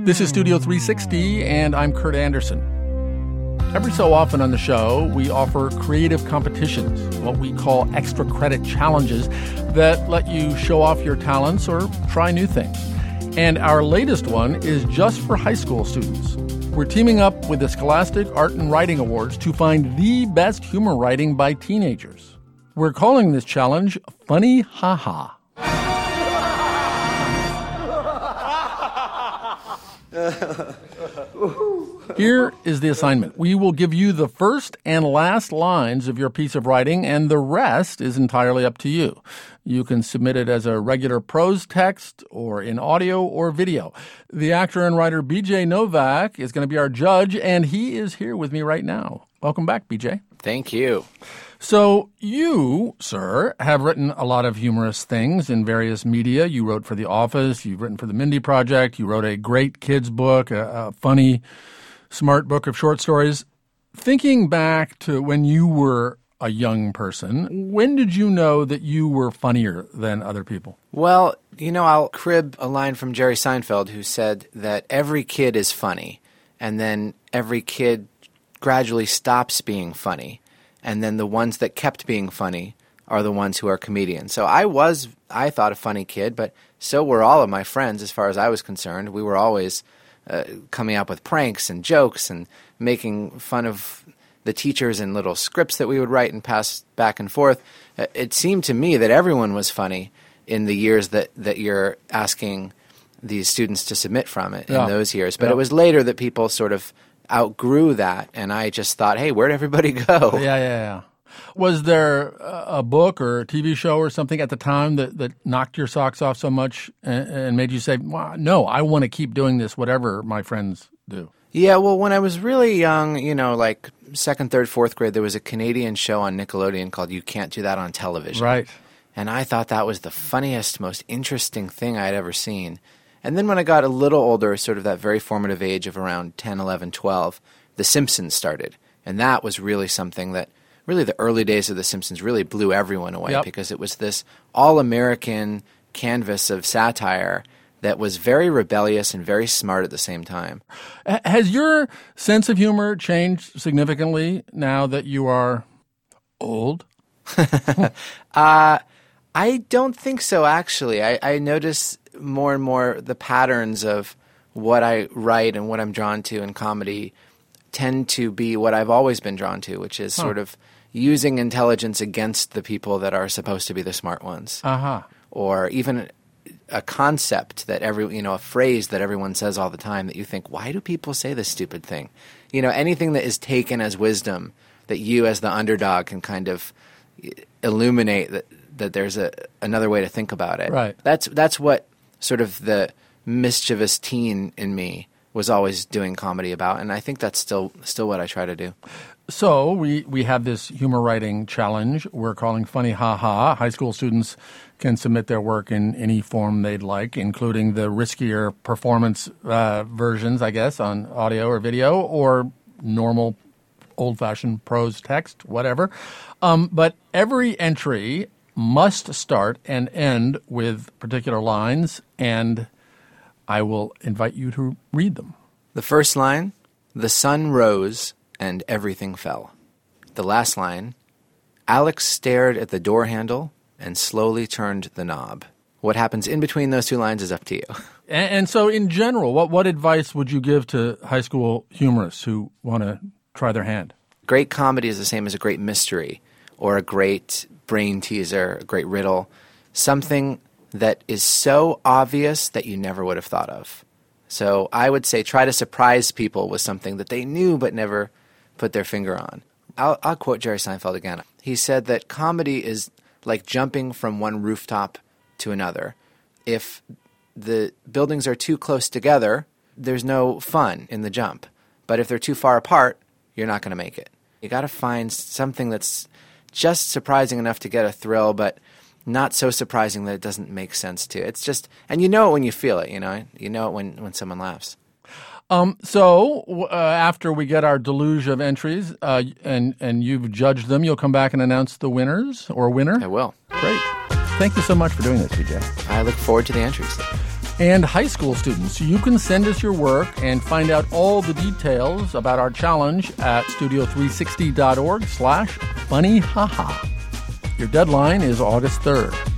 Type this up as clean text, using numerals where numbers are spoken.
This is Studio 360, and I'm Kurt Anderson. Every so often on the show, we offer creative competitions, what we call extra credit challenges, that let you show off your talents or try new things. And our latest one is just for high school students. We're teaming up with the Scholastic Art and Writing Awards to find the best humor writing by teenagers. We're calling this challenge Funny Ha Ha. Here is the assignment. We will give you the first and last lines of your piece of writing, and the rest is entirely up to you. You can submit it as a regular prose text or in audio or video. The actor and writer BJ Novak is going to be our judge, and he is here with me right now. Welcome back, BJ. Thank you. So you, sir, have written a lot of humorous things in various media. You wrote for The Office. You've written for The Mindy Project. You wrote a great kids book, a funny, smart book of short stories. Thinking back to when you were a young person, when did you know that you were funnier than other people? Well, I'll crib a line from Jerry Seinfeld, who said that every kid is funny, and then every kid gradually stops being funny. And then the ones that kept being funny are the ones who are comedians. So I thought, a funny kid, but so were all of my friends as far as I was concerned. We were always coming up with pranks and jokes and making fun of the teachers in little scripts that we would write and pass back and forth. It seemed to me that everyone was funny in the years that you're asking these students to submit from it in those years. But it was later that people sort of outgrew that, and I just thought, hey, where'd everybody go? Yeah. Was there a book or a TV show or something at the time that knocked your socks off so much and made you say, wow, no, I want to keep doing this, whatever my friends do? Yeah, well, when I was really young, like second, third, fourth grade, there was a Canadian show on Nickelodeon called You Can't Do That on Television. Right. And I thought that was the funniest, most interesting thing I had ever seen. And then when I got a little older, sort of that very formative age of around 10, 11, 12, The Simpsons started. And that was really something that really the early days of The Simpsons really blew everyone away because it was this all-American canvas of satire that was very rebellious and very smart at the same time. Has your sense of humor changed significantly now that you are old? I don't think so, actually. I notice more and more the patterns of what I write and what I'm drawn to in comedy tend to be what I've always been drawn to, which is sort of using intelligence against the people that are supposed to be the smart ones. Or even a concept that a phrase that everyone says all the time that you think, why do people say this stupid thing? Anything that is taken as wisdom that you as the underdog can kind of illuminate that there's another way to think about it. Right. That's what sort of the mischievous teen in me was always doing comedy about, and I think that's still what I try to do. So we have this humor writing challenge we're calling Funny Ha Ha. High school students can submit their work in any form they'd like, including the riskier performance versions, I guess, on audio or video, or normal old-fashioned prose text, whatever. But every entry must start and end with particular lines, and I will invite you to read them. The first line, the sun rose and everything fell. The last line, Alex stared at the door handle and slowly turned the knob. What happens in between those two lines is up to you. And so in general, what advice would you give to high school humorists who want to try their hand? Great comedy is the same as a great mystery or a great brain teaser, a great riddle, something that is so obvious that you never would have thought of. So I would say try to surprise people with something that they knew but never put their finger on. I'll quote Jerry Seinfeld again. He said that comedy is like jumping from one rooftop to another. If the buildings are too close together, there's no fun in the jump. But if they're too far apart, you're not going to make it. You got to find something that's just surprising enough to get a thrill, but not so surprising that it doesn't make sense to. It's just, and you know it when you feel it, you know it when someone laughs. So after we get our deluge of entries and you've judged them, you'll come back and announce the winners or winner? I will. Great. Thank you so much for doing this, BJ. I look forward to the entries. and high school students. You can send us your work and find out all the details about our challenge at studio360.org/funnyhaha. Your deadline is August 3rd.